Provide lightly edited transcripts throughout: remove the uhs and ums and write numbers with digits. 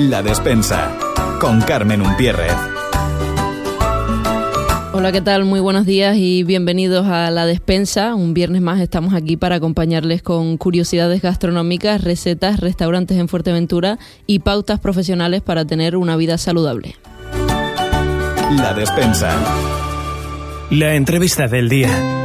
La Despensa, con Carmen Umpierrez. Hola, ¿qué tal? Muy buenos días y bienvenidos a La Despensa. Un viernes más estamos aquí para acompañarles con curiosidades gastronómicas, recetas, restaurantes en Fuerteventura y pautas profesionales para tener una vida saludable. La Despensa. La entrevista del día.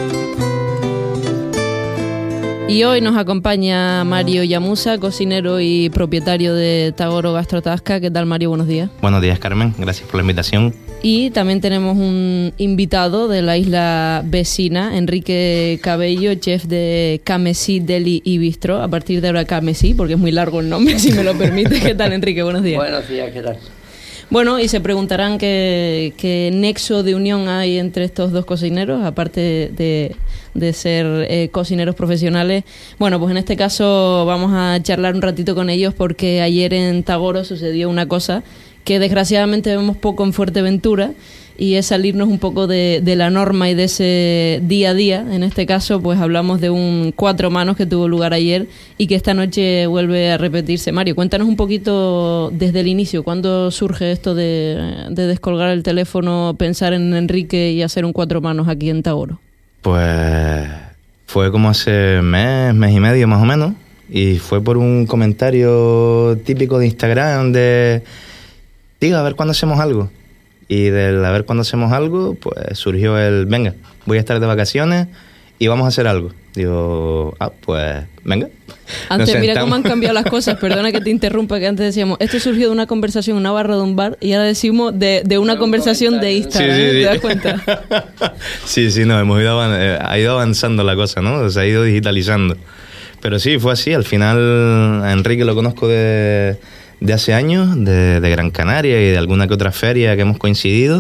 Y hoy nos acompaña Mario Llamusa, cocinero y propietario de Tagoro Gastrotasca. ¿Qué tal, Mario? Buenos días. Buenos días, Carmen. Gracias por la invitación. Y también tenemos un invitado de la isla vecina, Enrique Cabello, chef de Camesí Deli y Bistro. A partir de ahora Camesí, porque es muy largo el nombre, si me lo permite. ¿Qué tal, Enrique? Buenos días. Buenos días, ¿qué tal? Bueno, y se preguntarán qué nexo de unión hay entre estos dos cocineros, aparte de ser cocineros profesionales. Bueno, pues en este caso vamos a charlar un ratito con ellos porque ayer en Tagoro sucedió una cosa que desgraciadamente vemos poco en Fuerteventura, y es salirnos un poco de la norma y de ese día a día. En este caso, pues hablamos de un cuatro manos que tuvo lugar ayer y que esta noche vuelve a repetirse. Mario, cuéntanos un poquito desde el inicio, ¿cuándo surge esto de descolgar el teléfono, pensar en Enrique y hacer un cuatro manos aquí en Tagoro? Pues fue como hace mes y medio más o menos, y fue por un comentario típico de Instagram de, diga, a ver cuándo hacemos algo. Y del a ver cuándo hacemos algo, pues surgió el, venga, voy a estar de vacaciones y vamos a hacer algo. Digo, pues venga. Antes, mira cómo han cambiado las cosas, perdona que te interrumpa, que antes decíamos, esto surgió de una conversación en una barra de un bar, y ahora decimos de una conversación de Instagram, sí. ¿te das cuenta? Sí, no, ha ido avanzando la cosa, ¿no? Se ha ido digitalizando. Pero sí, fue así, al final a Enrique lo conozco de hace años, de Gran Canaria y de alguna que otra feria que hemos coincidido.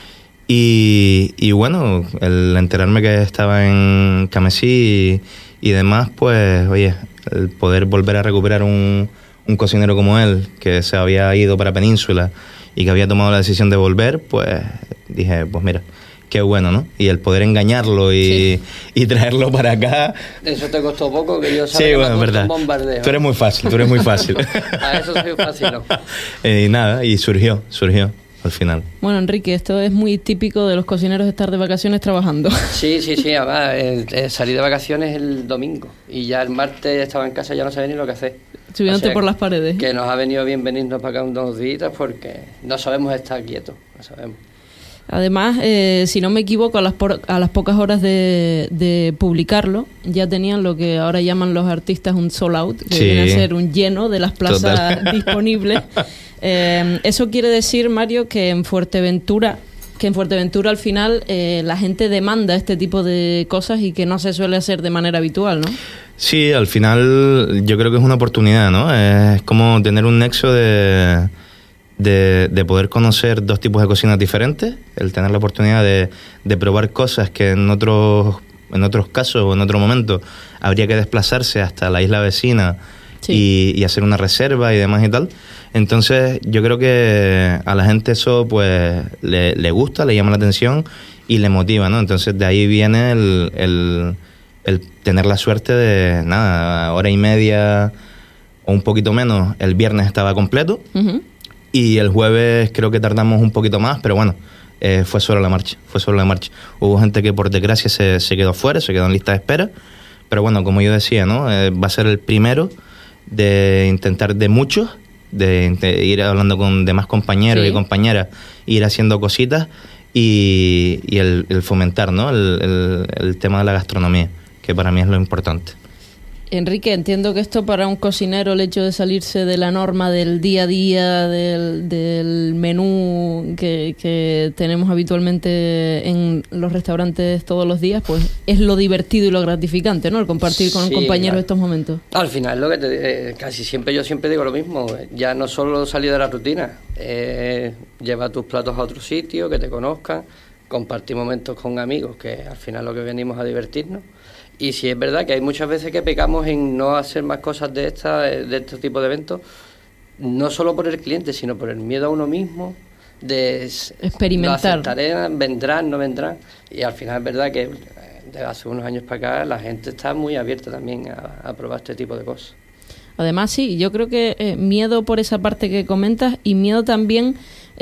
Y bueno, el enterarme que estaba en Camesí y demás, pues oye, el poder volver a recuperar un cocinero como él, que se había ido para Península y que había tomado la decisión de volver, pues dije, pues mira, qué bueno, ¿no? Y el poder engañarlo y traerlo para acá. Eso te costó poco, que yo sabía sí, que bueno, me verdad. un bombardeo. Tú eres muy fácil. A eso soy fácil, ¿no? Y nada, y surgió al final. Bueno, Enrique, esto es muy típico de los cocineros, estar de vacaciones trabajando. Sí, además, salí de vacaciones el domingo y ya el martes estaba en casa, ya no sabía ni lo que hacer. Subiéndote por las paredes. Que nos ha venido bien venirnos para acá unos días porque no sabemos estar quietos, no sabemos. Además, si no me equivoco, a las pocas horas de publicarlo, ya tenían lo que ahora llaman los artistas un sold out, que viene a ser un lleno de las plazas disponibles. Eso quiere decir, Mario, que en Fuerteventura al final la gente demanda este tipo de cosas y que no se suele hacer de manera habitual, ¿no? Sí, al final yo creo que es una oportunidad, ¿no? Es como tener un nexo de poder conocer dos tipos de cocinas diferentes, el tener la oportunidad de probar cosas que en otros casos o en otro momento habría que desplazarse hasta la isla vecina, sí, y hacer una reserva y demás y tal. Entonces yo creo que a la gente eso pues le gusta, le llama la atención y le motiva, ¿no? Entonces de ahí viene el tener la suerte de, nada, hora y media o un poquito menos, el viernes estaba completo. Uh-huh. Y el jueves creo que tardamos un poquito más, pero bueno, fue sobre la marcha. Hubo gente que por desgracia se quedó fuera, se quedó en lista de espera, pero bueno, como yo decía, ¿no? Va a ser el primero de intentar de muchos, de ir hablando con demás compañeros, sí, y compañeras, ir haciendo cositas y el fomentar, ¿no? El tema de la gastronomía, que para mí es lo importante. Enrique, entiendo que esto para un cocinero, el hecho de salirse de la norma del día a día, del menú que tenemos habitualmente en los restaurantes todos los días, pues es lo divertido y lo gratificante, ¿no? El compartir con un compañero, claro, estos momentos. Al final, casi siempre yo siempre digo lo mismo, ya no solo salir de la rutina, llevar tus platos a otro sitio, que te conozcan, compartir momentos con amigos, que al final lo que venimos a divertirnos. Y sí es verdad que hay muchas veces que pecamos en no hacer más cosas de este tipo de eventos, no solo por el cliente, sino por el miedo a uno mismo, de experimentar. Lo aceptaré, vendrán, no vendrán. Y al final es verdad que de hace unos años para acá la gente está muy abierta también a probar este tipo de cosas. Además, sí, yo creo que miedo por esa parte que comentas y miedo también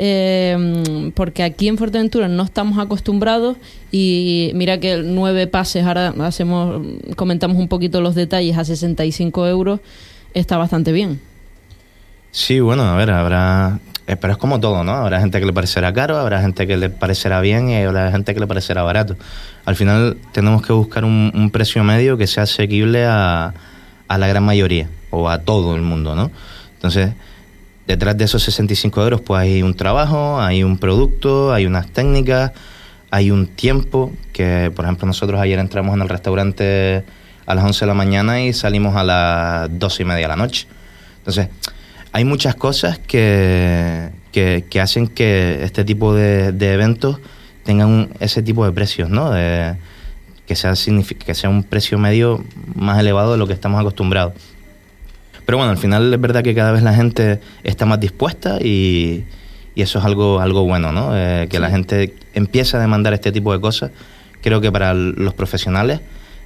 porque aquí en Fuerteventura no estamos acostumbrados y mira que 9 pases, ahora comentamos un poquito los detalles, a 65 euros está bastante bien. Sí, bueno, a ver, habrá... pero es como todo, ¿no? Habrá gente que le parecerá caro, habrá gente que le parecerá bien y habrá gente que le parecerá barato. Al final tenemos que buscar un precio medio que sea asequible a la gran mayoría o a todo el mundo, ¿no? Entonces, detrás de esos 65 euros pues hay un trabajo, hay un producto, hay unas técnicas, hay un tiempo que, por ejemplo, nosotros ayer entramos en el restaurante a las 11 de la mañana y salimos a las 12:30 de la noche. Entonces, hay muchas cosas que hacen que este tipo de eventos tengan ese tipo de precios, ¿no? Que sea un precio medio más elevado de lo que estamos acostumbrados. Pero bueno, al final es verdad que cada vez la gente está más dispuesta y eso es algo bueno, ¿no? Que la gente empiece a demandar este tipo de cosas. Creo que para los profesionales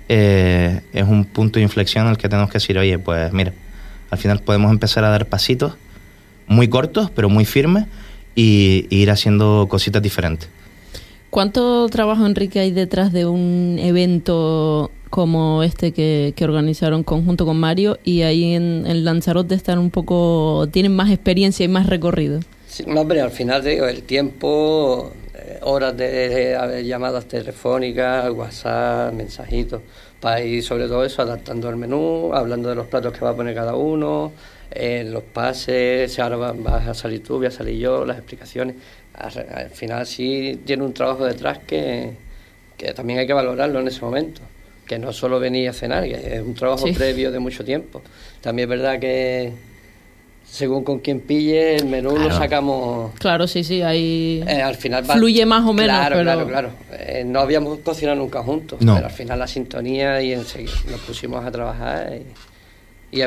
es un punto de inflexión en el que tenemos que decir, oye, pues mira, al final podemos empezar a dar pasitos muy cortos, pero muy firmes y ir haciendo cositas diferentes. ¿Cuánto trabajo, Enrique, hay detrás de un evento como este que organizaron conjunto con Mario? Y ahí en Lanzarote tienen más experiencia y más recorrido. Sí, hombre, al final te digo, el tiempo, horas de llamadas telefónicas, WhatsApp, mensajitos, para ir sobre todo eso, adaptando el menú, hablando de los platos que va a poner cada uno, los pases, si ahora vas a salir tú, voy a salir yo, las explicaciones. Al final sí tiene un trabajo detrás que también hay que valorarlo en ese momento, que no solo venir a cenar, que es un trabajo previo de mucho tiempo. También es verdad que según con quien pille el menú lo sacamos. Claro, sí, ahí al final fluye más o menos. Claro. No habíamos cocinado nunca juntos, pero al final la sintonía y enseguida nos pusimos a trabajar y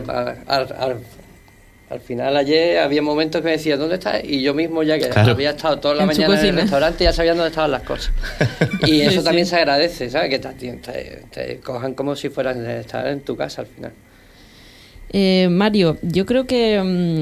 al final ayer había momentos que me decía, ¿dónde estás? Y yo mismo ya que había estado toda la mañana en el restaurante ya sabía dónde estaban las cosas. Y eso también se agradece, ¿sabes? Que te cojan como si fueras a estar en tu casa al final. Mario, yo creo que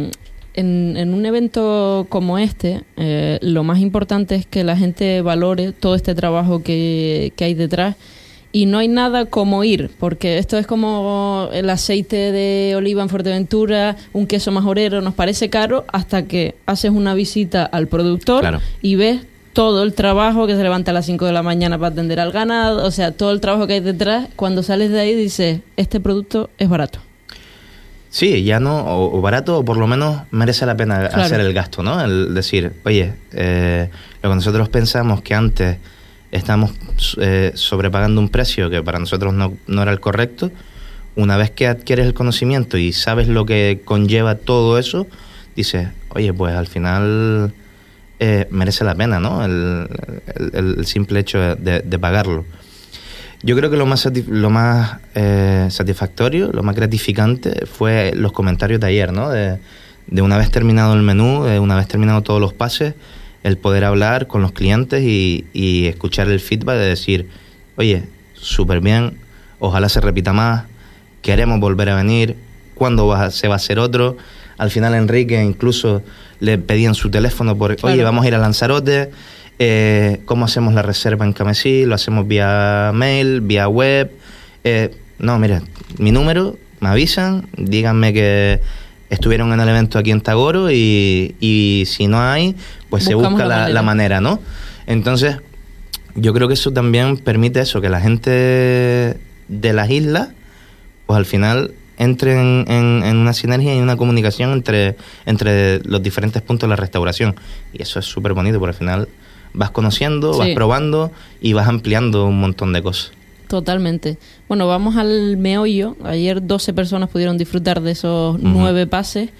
en un evento como este lo más importante es que la gente valore todo este trabajo que hay detrás. Y no hay nada como ir, porque esto es como el aceite de oliva en Fuerteventura, un queso majorero, nos parece caro hasta que haces una visita al productor y ves todo el trabajo que se levanta a las 5 de la mañana para atender al ganado, o sea, todo el trabajo que hay detrás. Cuando sales de ahí dices, este producto es barato. Sí, ya no, o barato, o por lo menos merece la pena hacer el gasto, ¿no? El decir, oye, lo que nosotros pensamos que antes estamos sobrepagando un precio que para nosotros no era el correcto. Una vez que adquieres el conocimiento y sabes lo que conlleva todo eso, dices, oye, pues al final merece la pena, ¿no? El simple hecho de pagarlo. Yo creo que lo más satisfactorio, lo más gratificante fue los comentarios de ayer, ¿no? De una vez terminado el menú, de una vez terminado todos los pases, el poder hablar con los clientes y escuchar el feedback de decir, oye, súper bien, ojalá se repita más, queremos volver a venir, ¿cuándo se va a hacer otro? Al final Enrique incluso le pedían su teléfono oye, vamos a ir a Lanzarote, ¿cómo hacemos la reserva en Camesí? ¿Lo hacemos vía mail, vía web? No, mira, mi número, me avisan, díganme que estuvieron en el evento aquí en Tagoro y si no hay, pues buscamos se busca la manera, ¿no? Entonces, yo creo que eso también permite eso, que la gente de las islas, pues al final entre en una sinergia y una comunicación entre los diferentes puntos de la restauración. Y eso es súper bonito, porque al final vas conociendo, vas probando y vas ampliando un montón de cosas. Totalmente. Bueno, vamos al meollo. Ayer 12 personas pudieron disfrutar de esos 9 pases.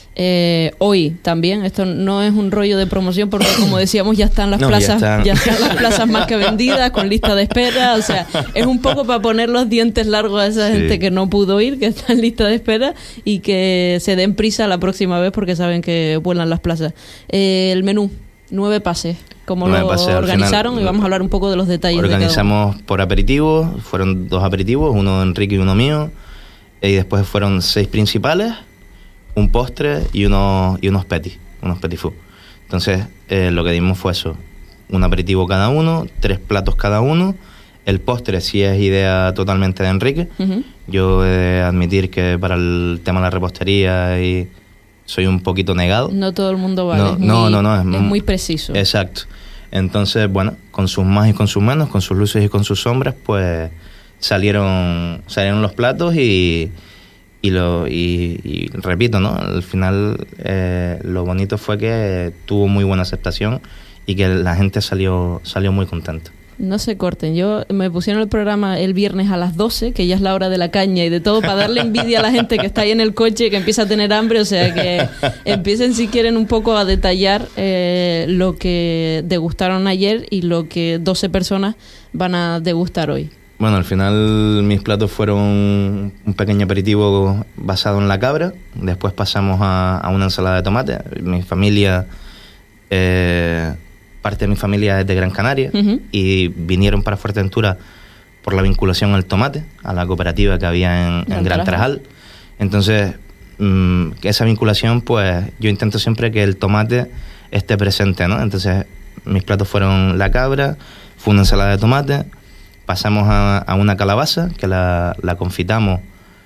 Hoy también, esto no es un rollo de promoción porque como decíamos ya están las plazas ya están las plazas más que vendidas con lista de espera, o sea, es un poco para poner los dientes largos a esa gente que no pudo ir, que está en lista de espera y que se den prisa la próxima vez porque saben que vuelan las plazas. El menú, 9 pases. ¿Cómo lo organizaron? Y vamos a hablar un poco de los detalles. Organizamos por aperitivos, fueron 2 aperitivos, uno de Enrique y uno mío. Y después fueron 6 principales, un postre y unos petit food. Entonces, lo que dimos fue eso, un aperitivo cada uno, 3 platos cada uno. El postre sí es idea totalmente de Enrique. Ujú. Yo he de admitir que para el tema de la repostería soy un poquito negado. No todo el mundo vale. No, es muy preciso. Exacto. Entonces, bueno, con sus más y con sus menos, con sus luces y con sus sombras, pues salieron los platos y repito, ¿no? Al final lo bonito fue que tuvo muy buena aceptación y que la gente salió muy contenta. No se corten. Yo me pusieron el programa el viernes a las 12, que ya es la hora de la caña y de todo, para darle envidia a la gente que está ahí en el coche, que empieza a tener hambre. O sea, que empiecen, si quieren, un poco a detallar lo que degustaron ayer y lo que 12 personas van a degustar hoy. Bueno, al final mis platos fueron un pequeño aperitivo basado en la cabra. Después pasamos a una ensalada de tomate. Mi familia... parte de mi familia es de Gran Canaria. Uh-huh. Y vinieron para Fuerteventura por la vinculación al tomate, a la cooperativa que había en Gran Trajal. Entonces, esa vinculación, pues yo intento siempre que el tomate esté presente, ¿no? Entonces, mis platos fueron la cabra, fue una ensalada de tomate, pasamos a una calabaza que la confitamos,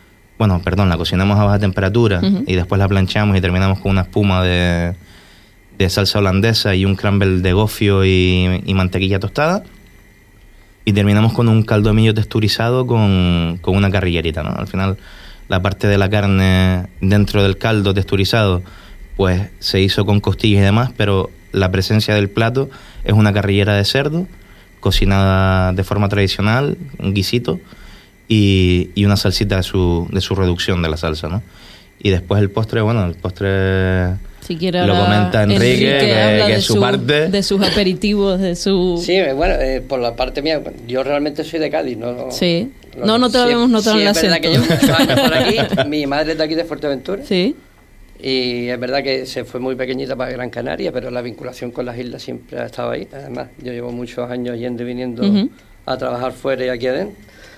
la cocinamos a baja temperatura. Uh-huh. Y después la planchamos y terminamos con una espuma de salsa holandesa y un crumble de gofio y mantequilla tostada. Y terminamos con un caldo de millo texturizado con una carrillerita, ¿no? Al final, la parte de la carne dentro del caldo texturizado, pues se hizo con costillas y demás, pero la presencia del plato es una carrillera de cerdo, cocinada de forma tradicional, un guisito, y una salsita de su reducción de la salsa, ¿no? Y después el postre, Si quiere lo comenta Enrique que es su parte. De sus aperitivos, de su... Sí, bueno, por la parte mía, yo realmente soy de Cádiz, ¿no? Sí. No te lo habíamos notado en el acento. Sí, es verdad que llevo muchos años por aquí. Mi madre es de aquí, de Fuerteventura. Sí. Y es verdad que se fue muy pequeñita para Gran Canaria, pero la vinculación con las islas siempre ha estado ahí. Además, yo llevo muchos años yendo y viniendo uh-huh. a trabajar fuera y aquí adentro.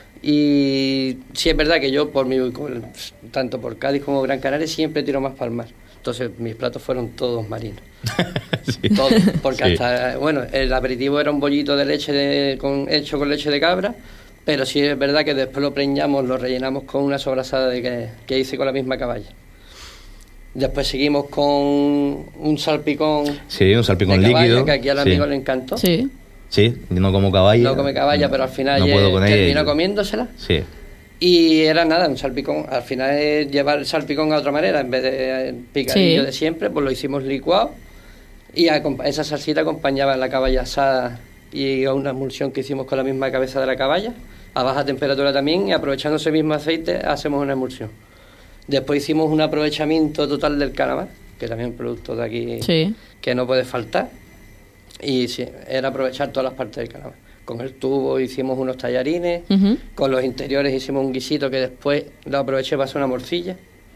Y sí es verdad que yo, tanto por Cádiz como Gran Canaria, siempre tiro más para el mar. Entonces mis platos fueron todos marinos. Sí. Todos, porque sí. hasta, el aperitivo era un bollito de leche hecho con leche de cabra, pero sí es verdad que después lo preñamos, lo rellenamos con una sobrasada que hice con la misma caballa. Después seguimos con un salpicón. Sí, un salpicón de caballa, líquido. que aquí al amigo le encantó. Sí. Sí, no como caballa. No come caballa, pero al final terminó comiéndosela. Sí. Y era nada, un salpicón. Al final es llevar el salpicón a otra manera. En vez de picadillo de siempre, pues lo hicimos licuado. Y esa salsita acompañaba la caballa asada y una emulsión que hicimos con la misma cabeza de la caballa, a baja temperatura también, y aprovechando ese mismo aceite hacemos una emulsión. Después hicimos un aprovechamiento total del calamar, que también es un producto de aquí que no puede faltar. Y sí, era aprovechar todas las partes del calamar. Con el tubo hicimos unos tallarines, uh-huh. Con los interiores hicimos un guisito que después lo aproveché para hacer una morcilla.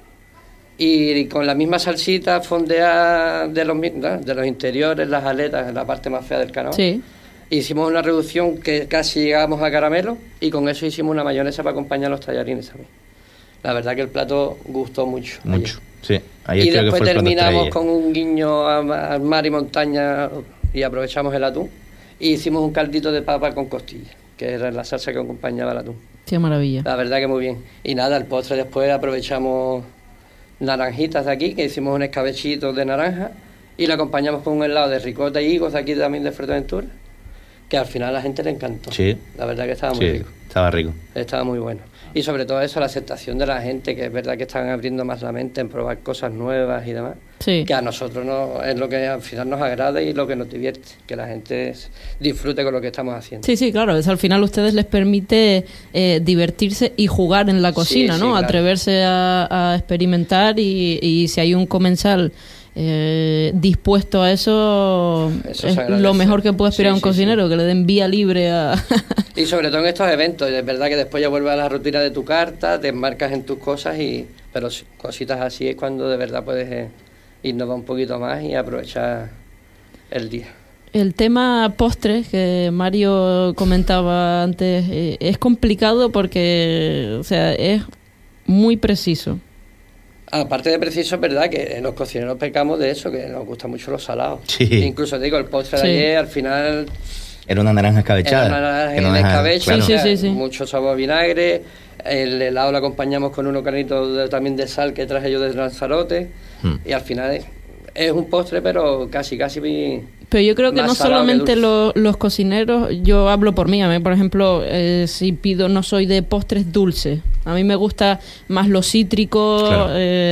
Y con la misma salsita fondeada de los interiores, las aletas, la parte más fea del calamar. Sí. Hicimos una reducción que casi llegamos a caramelo y con eso hicimos una mayonesa para acompañar los tallarines también. La verdad que el plato gustó mucho. Mucho, sí. Y después terminamos con un guiño al mar y montaña y aprovechamos el atún. Y hicimos un caldito de papa con costillas, que era la salsa que acompañaba el atún. Qué maravilla. La verdad que muy bien. Y nada, el postre después aprovechamos naranjitas de aquí, que hicimos un escabechito de naranja, y lo acompañamos con un helado de ricota y higos de aquí también de Fuerteventura, que al final a la gente le encantó. Sí. La verdad que estaba muy rico. Estaba rico. Estaba muy bueno. Y sobre todo eso, la aceptación de la gente, que es verdad que están abriendo más la mente en probar cosas nuevas y demás. Sí. Que a nosotros es lo que al final nos agrada y lo que nos divierte, que la gente disfrute con lo que estamos haciendo. Sí, claro, al final a ustedes les permite divertirse y jugar en la cocina, ¿no? Claro. Atreverse a experimentar y si hay un comensal dispuesto a eso es lo mejor que puede aspirar un cocinero, que le den vía libre a... Y sobre todo en estos eventos, es verdad que después ya vuelves a la rutina de tu carta, te enmarcas en tus cosas, pero cositas así es cuando de verdad puedes innovar un poquito más y aprovechar el día. El tema postres que Mario comentaba antes es complicado porque, o sea, es muy preciso. Aparte de preciso, es verdad que los cocineros pecamos de eso, que nos gustan mucho los salados. Sí. Incluso te digo, el postre de ayer al final Era una naranja escabechada. era una naranja que no en deja- escabeche, claro. Sí. mucho sabor a vinagre. El helado lo acompañamos con unos granitos también de sal que traje yo de Lanzarote. Y al final es un postre, pero casi Pero yo creo que más no salado que solamente dulce. los cocineros, yo hablo por mí, a mí por ejemplo, si pido, no soy de postres dulces, a mí me gusta más lo cítrico, Claro.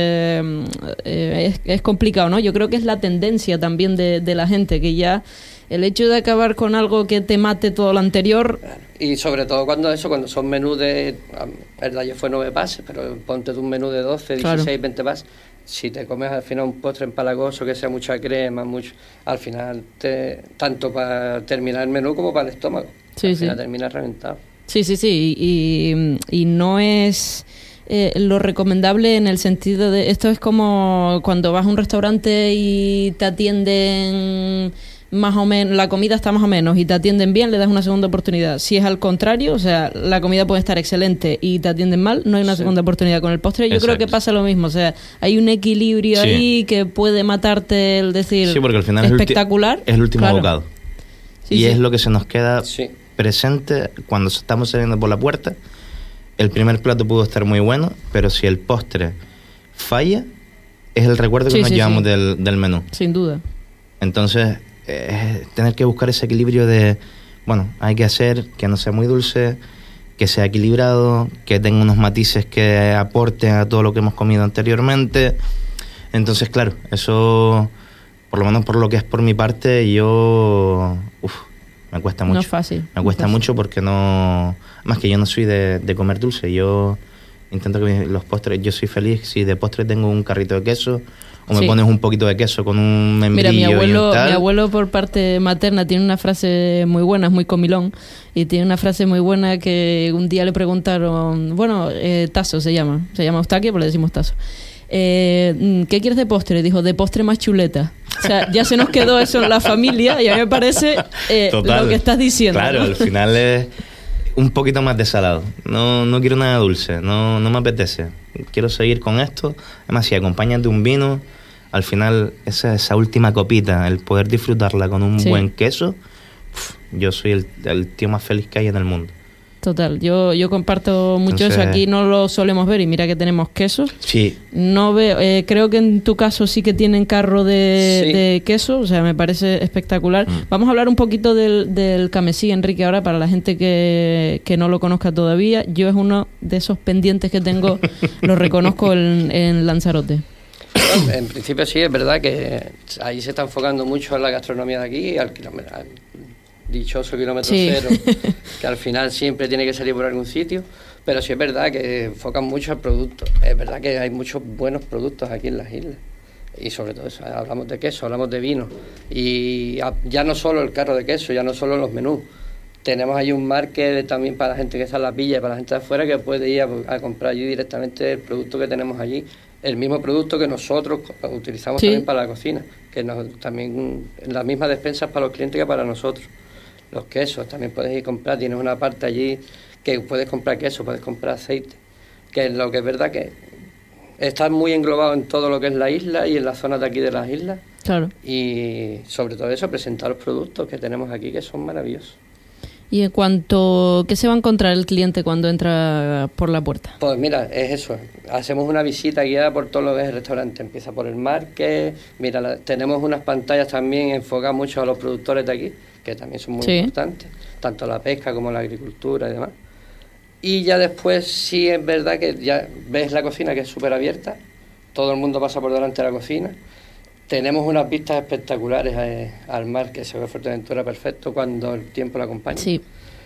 es complicado, ¿no? Yo creo que es la tendencia también de la gente, que ya el hecho de acabar con algo que te mate todo lo anterior, Y sobre todo cuando son menús de... El de ayer fue 9 pases, pero ponte de un menú de 12, 16, Claro. 20 pases. Si te comes al final un postre empalagoso, que sea mucha crema, al final tanto para terminar el menú como para el estómago. Sí, al sí. final terminas reventado. sí, y no es lo recomendable en el sentido de... Esto es como cuando vas a un restaurante y te atienden más o menos, la comida está más o menos y te atienden bien, le das una segunda oportunidad. Si es al contrario, o sea, la comida puede estar excelente y te atienden mal, no hay una segunda oportunidad. Con el postre yo creo que Exacto. pasa lo mismo, o sea, hay un equilibrio Sí. ahí que puede matarte el decir Sí, porque al final espectacular. es el último Claro. bocado. Sí, y sí. es lo que se nos queda Sí. presente cuando estamos saliendo por la puerta. El primer plato pudo estar muy bueno, pero si el postre falla, es el recuerdo que Sí, nos sí, llevamos sí. del menú. Sin duda. Entonces, tener que buscar ese equilibrio de, bueno, hay que hacer que no sea muy dulce, que sea equilibrado, que tenga unos matices que aporten a todo lo que hemos comido anteriormente. Entonces, claro, eso, por lo menos por lo que es por mi parte, me cuesta mucho. No es fácil. Me cuesta mucho porque no... Más que yo no soy de comer dulce. Yo intento que los postres... Yo soy feliz si de postre tengo un carrito de queso o me Sí. pones un poquito de queso con un membrillo. Mira, y un tal. mi abuelo por parte materna tiene una frase muy buena, es muy comilón, y tiene una frase muy buena que un día le preguntaron, bueno, Tazo se llama Eustaquio, pero le decimos Tazo. ¿Qué quieres de postre? Dijo, de postre más chuleta. O sea, ya se nos quedó eso en la familia y a mí me parece Total. lo que estás diciendo. Claro, ¿no? al final es un poquito más de salado. No quiero nada dulce, no me apetece. Quiero seguir con esto. Además, si acompañas de un vino, al final esa última copita, el poder disfrutarla con un Sí. buen queso, yo soy el tío más feliz que hay en el mundo. Total, yo comparto mucho Entonces- eso. Aquí no lo solemos ver y mira que tenemos quesos. Sí, No veo, creo que en tu caso sí que tienen carro Sí. de queso, o sea, me parece espectacular. Vamos a hablar un poquito del camesí, Enrique, ahora para la gente que no lo conozca todavía. Yo es uno de esos pendientes que tengo, lo reconozco en Lanzarote. Bueno, en principio sí, es verdad que ahí se está enfocando mucho en la gastronomía de aquí, al dichoso kilómetro Sí. cero, que al final siempre tiene que salir por algún sitio, pero sí es verdad que enfocan mucho al producto. Es verdad que hay muchos buenos productos aquí en las islas. Y sobre todo eso, hablamos de queso, hablamos de vino. Y ya no solo el carro de queso, ya no solo los menús. Tenemos ahí un market también para la gente que está en la villa y para la gente de afuera que puede ir a comprar allí directamente el producto que tenemos allí. El mismo producto que nosotros utilizamos Sí. también para la cocina, que también las mismas despensas para los clientes que para nosotros. Los quesos, también puedes ir a comprar, tienes una parte allí que puedes comprar queso, puedes comprar aceite, que es lo que es verdad que está muy englobado en todo lo que es la isla y en las zonas de aquí de las islas. Claro. Y sobre todo eso, presentar los productos que tenemos aquí que son maravillosos. Y en cuanto, ¿qué se va a encontrar el cliente cuando entra por la puerta? Pues mira, es eso. Hacemos una visita guiada por todo lo que es el restaurante. Empieza por el market. Mira, tenemos unas pantallas también enfocadas mucho a los productores de aquí, que también son muy Sí. importantes, tanto la pesca como la agricultura y demás. Y ya después sí es verdad que ya ves la cocina, que es súper abierta. Todo el mundo pasa por delante de la cocina. Tenemos unas vistas espectaculares al mar, que se ve Fuerteventura perfecto cuando el tiempo lo acompaña. Sí.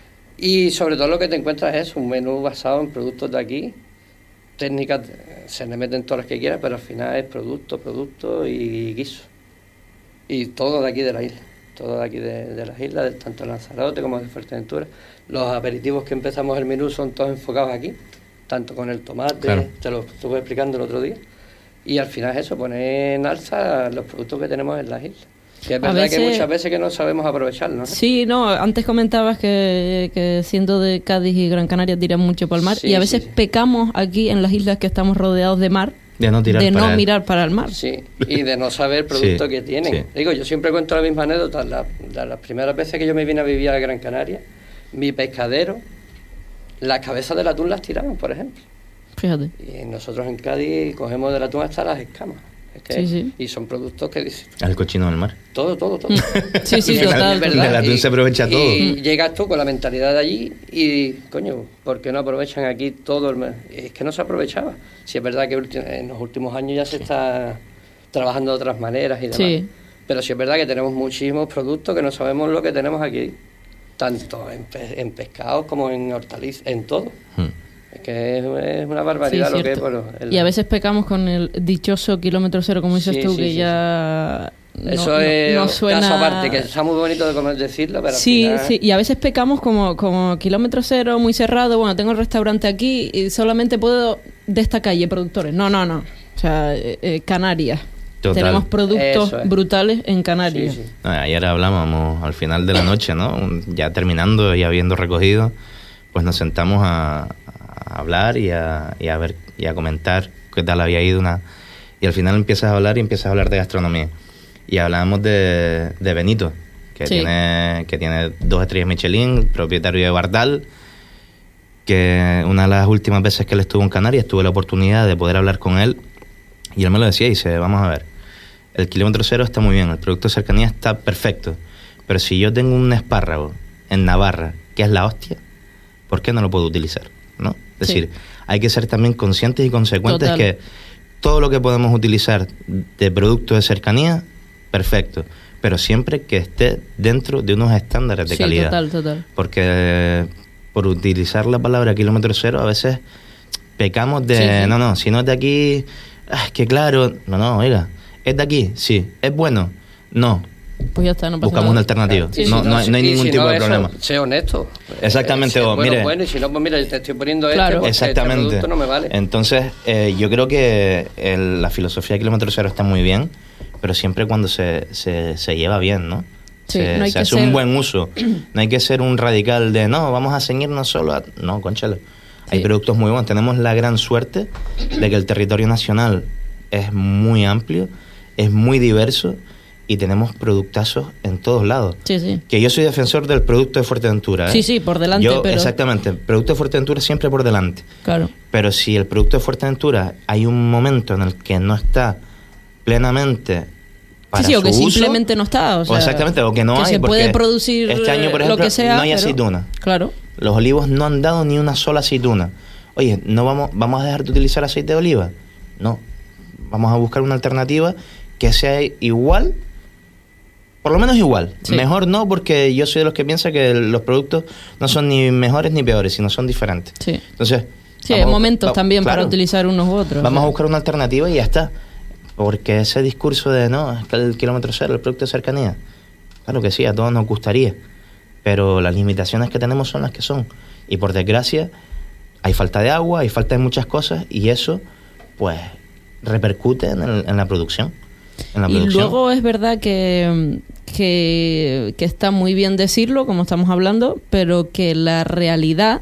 Y sobre todo lo que te encuentras es un menú basado en productos de aquí. Técnicas, se le meten todas las que quieras, pero al final es producto y guiso. Y todo de aquí de la isla. Todo de aquí de las islas, tanto de Lanzarote como de Fuerteventura. Los aperitivos que empezamos el menú son todos enfocados aquí, tanto con el tomate, Claro. te lo estuve explicando el otro día. Y al final es eso, poner en alza los productos que tenemos en las islas. Sí, es verdad que hay muchas veces que no sabemos aprovecharlo, ¿no? Sí, no, antes comentabas que siendo de Cádiz y Gran Canaria tiran mucho para el mar, Sí, y a veces sí. pecamos aquí en las islas que estamos rodeados de mar, De no tirar para él. mirar para el mar. Sí, y de no saber el producto Sí, que tienen. sí. Digo, yo siempre cuento la misma anécdota. Las primeras veces que yo me vine a vivir a Gran Canaria, mi pescadero, las cabezas del atún las tiraban, por ejemplo. Fíjate. Y nosotros en Cádiz cogemos del atún hasta las escamas. Es que, Sí, sí. Y son productos que dices, Al cochino del mar. todo. Sí, sí, Y es total. verdad. Del atún se aprovecha todo. Y llegas tú con la mentalidad de allí y, coño, ¿por qué no aprovechan aquí todo el mes? Es que no se aprovechaba. Si es verdad que en los últimos años ya se está trabajando de otras maneras y demás. Sí. Pero sí es verdad que tenemos muchísimos productos que no sabemos lo que tenemos aquí. Tanto en pescados como en hortalizas, en todo. Es que es una barbaridad Sí, lo que es. cierto. Bueno, Y a veces pecamos con el dichoso kilómetro cero, como dices Sí, tú, sí, que sí, ya eso es no un suena... caso aparte, que está muy bonito de decirlo, pero Sí, al final... sí, y a veces pecamos como kilómetro cero, muy cerrado. Bueno, tengo el restaurante aquí y solamente puedo de esta calle productores. No. O sea, Canarias. Total. Tenemos productos Eso es. brutales en Canarias. Sí, sí. Ayer hablábamos al final de la noche, ¿no? Ya terminando y habiendo recogido, pues nos sentamos a hablar y a ver y a comentar qué tal había ido y al final empiezas a hablar de gastronomía. Y hablábamos de Benito, que Sí. tiene 2 estrellas Michelin, propietario de Bardal, que una de las últimas veces que él estuvo en Canarias tuve la oportunidad de poder hablar con él y él me lo decía y dice, vamos a ver, el kilómetro cero está muy bien, el producto de cercanía está perfecto, pero si yo tengo un espárrago en Navarra, que es la hostia, ¿por qué no lo puedo utilizar? ¿No? Es Sí. decir, hay que ser también conscientes y consecuentes Total. que todo lo que podemos utilizar de producto de cercanía, perfecto, pero siempre que esté dentro de unos estándares de Sí, calidad. total. Porque por utilizar la palabra kilómetro cero a veces pecamos de, Sí, sí. no, si no es de aquí, es que claro, no, oiga, es de aquí, sí, es bueno, no, Pues ya está, no pasa buscamos nada. una alternativa, Sí, no, sí, no hay y ningún si tipo no, de eso, problema. Sé honesto. Exactamente, Si es o bueno, mire. bueno, y si no, pues mira, yo te estoy poniendo Claro. porque Exactamente. este producto no me vale. Entonces, yo creo que la filosofía de kilómetro cero está muy bien, pero siempre cuando se lleva bien, ¿no? Sí, se no hay se que hace ser- un buen uso. No hay que ser un radical de, no, vamos a ceñirnos solo a... No, cónchale. Hay Sí. productos muy buenos. Tenemos la gran suerte de que el territorio nacional es muy amplio, es muy diverso y tenemos productazos en todos lados. Sí. Que yo soy defensor del producto de Fuerteventura. ¿eh? Sí, por delante, Yo, pero... exactamente, el producto de Fuerteventura siempre por delante. Claro. Pero si el producto de Fuerteventura hay un momento en el que no está plenamente para Sí, o su que uso, simplemente no está. O sea, exactamente, o que no hay. se puede porque producir este año, por lo ejemplo, que sea, no hay pero- aceituna. Claro. Los olivos no han dado ni una sola aceituna. Oye, ¿no vamos a dejar de utilizar aceite de oliva? No. Vamos a buscar una alternativa que sea igual, por lo menos igual. Sí. Mejor no, porque yo soy de los que piensa que los productos no son ni mejores ni peores, sino son diferentes. Sí. Entonces, Sí, vamos hay a- momentos también para claro, utilizar unos u otros. Vamos o a sea. buscar una alternativa y ya está. Porque ese discurso de, no, es que el kilómetro cero, el producto de cercanía, claro que sí, a todos nos gustaría, pero las limitaciones que tenemos son las que son. Y por desgracia, hay falta de agua, hay falta de muchas cosas, y eso, pues, repercute en la producción. En la Y producción. luego es verdad que está muy bien decirlo, como estamos hablando, pero que la realidad,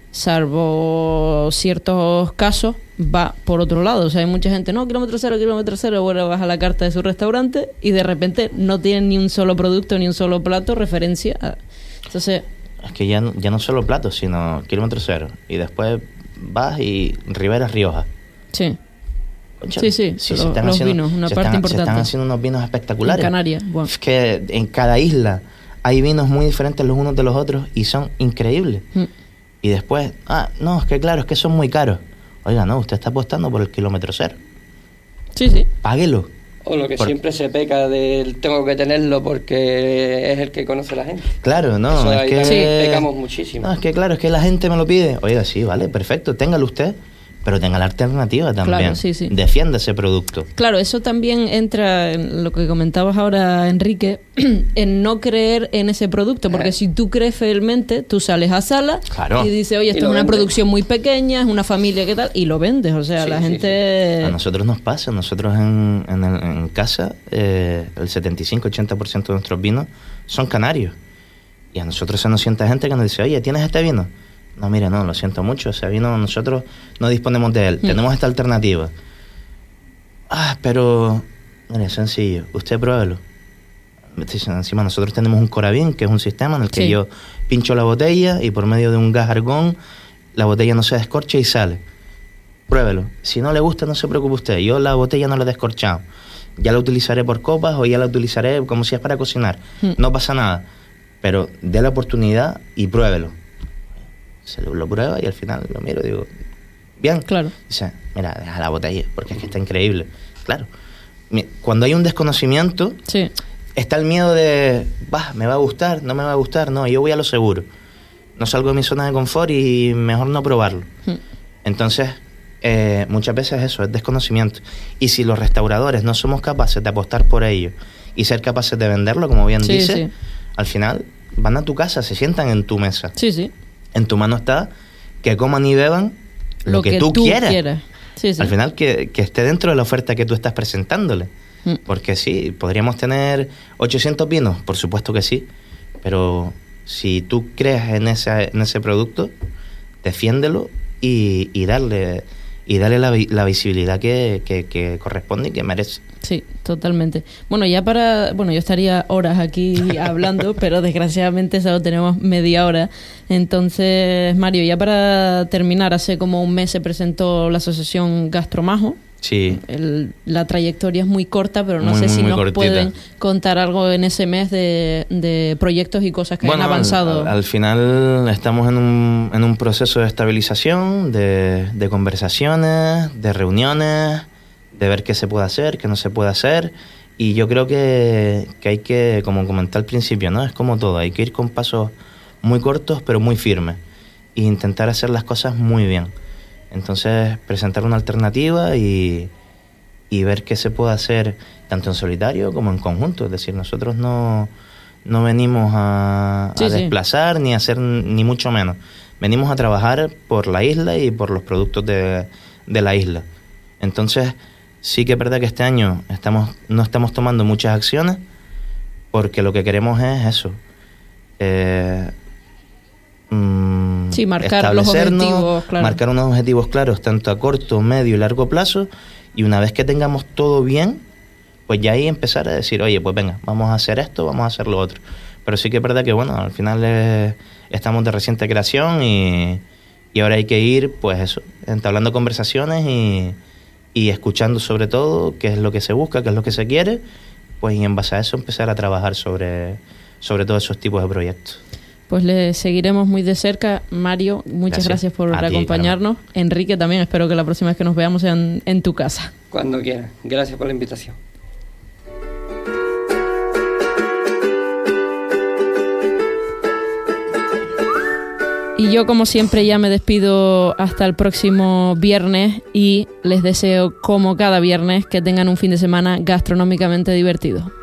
salvo ciertos casos, va por otro lado. O sea, hay mucha gente, no, kilómetro cero, bueno, vas a la carta de su restaurante y de repente no tienen ni un solo producto, ni un solo plato referencia a... Entonces, Es que ya no solo platos, sino kilómetro cero. Y después vas y Ribera Rioja. sí, Cónchale, Sí, se los están haciendo- vinos, una se parte están- importante. Se están haciendo unos vinos espectaculares. en Canarias, bueno. Es que en cada isla hay vinos muy diferentes los unos de los otros y son increíbles. Mm. Y después, no, es que claro, es que son muy caros. Oiga, no, usted está apostando por el kilómetro cero. Sí. Páguelo. O lo que Por- siempre se peca del tengo que tenerlo porque es el que conoce la gente. Claro, no, Eso es ahí que... también pecamos muchísimo. No, es que claro, es que la gente me lo pide. Oiga, sí, vale, perfecto, téngalo usted. pero tenga la alternativa también. Claro, sí, sí. Defienda ese producto. Claro, eso también entra en lo que comentabas ahora, Enrique, en no creer en ese producto, porque si tú crees fielmente, tú sales a sala Claro. y dices, oye, esto Y es lo una vendes. producción muy pequeña, es una familia, ¿qué tal? Y lo vendes, o sea, Sí, la sí, gente... A nosotros nos pasa, nosotros en casa, el 75-80% de nuestros vinos son canarios. Y a nosotros se nos sienta gente que nos dice, oye, ¿tienes este vino? No, mira, no, lo siento mucho, ese vino nosotros no disponemos de él, tenemos esta alternativa. Pero, mire, es sencillo, usted pruébelo. Encima nosotros tenemos un Coravin, que es un sistema en el que Sí. yo pincho la botella y por medio de un gas argón la botella no se descorcha y sale. Pruébelo. Si no le gusta, no se preocupe usted. Yo la botella no la he descorchado. Ya la utilizaré por copas o ya la utilizaré como si es para cocinar. No pasa nada. Pero dé la oportunidad y pruébelo. Se lo prueba y al final lo miro y digo, bien. Claro. Dice, mira, deja la botella porque es que está increíble. Claro. Cuando hay un desconocimiento, Sí. está el miedo de, me va a gustar, no me va a gustar. No, yo voy a lo seguro. No salgo de mi zona de confort y mejor no probarlo. Entonces, muchas veces eso es desconocimiento. Y si los restauradores no somos capaces de apostar por ello y ser capaces de venderlo, como bien Sí, dice, sí. al final van a tu casa, se sientan en tu mesa. Sí, sí. En tu mano está que coman y beban lo que tú quieras. Sí, sí. Al final que esté dentro de la oferta que tú estás presentándole. Porque sí, podríamos tener 800 vinos, por supuesto que sí, pero si tú crees en ese producto, defiéndelo y darle la visibilidad que corresponde y que merece. Sí, totalmente. Bueno, yo estaría horas aquí hablando, pero desgraciadamente solo tenemos media hora. Entonces, Mario, ya para terminar, hace como un mes se presentó la asociación Gastromajo. Sí. La trayectoria es muy corta, pero no Muy, sé muy, si muy nos cortita. pueden contar algo en ese mes de proyectos y cosas que han avanzado. Al final estamos en un proceso de estabilización, de conversaciones, de reuniones, de ver qué se puede hacer, qué no se puede hacer. Y yo creo que hay que, como comenté al principio, ¿no? Es como todo, hay que ir con pasos muy cortos pero muy firmes e intentar hacer las cosas muy bien. Entonces, presentar una alternativa y ver qué se puede hacer tanto en solitario como en conjunto. Es decir, nosotros no venimos a desplazar ni a hacer ni mucho menos. Venimos a trabajar por la isla y por los productos de la isla. Entonces, sí que es verdad que este año no estamos tomando muchas acciones porque lo que queremos es eso. Sí, marcar los objetivos, claro. Marcar unos objetivos claros, tanto a corto, medio y largo plazo, y una vez que tengamos todo bien, pues ya ahí empezar a decir, oye, pues venga, vamos a hacer esto, vamos a hacer lo otro. Pero sí que es verdad que, bueno, al final estamos de reciente creación y ahora hay que ir, pues eso, entablando conversaciones y escuchando sobre todo qué es lo que se busca, qué es lo que se quiere, pues y en base a eso empezar a trabajar sobre todos esos tipos de proyectos. Pues le seguiremos muy de cerca. Mario, muchas gracias por acompañarnos. Enrique, también espero que la próxima vez que nos veamos sea en tu casa. Cuando quieras. Gracias por la invitación. Y yo, como siempre, ya me despido hasta el próximo viernes y les deseo, como cada viernes, que tengan un fin de semana gastronómicamente divertido.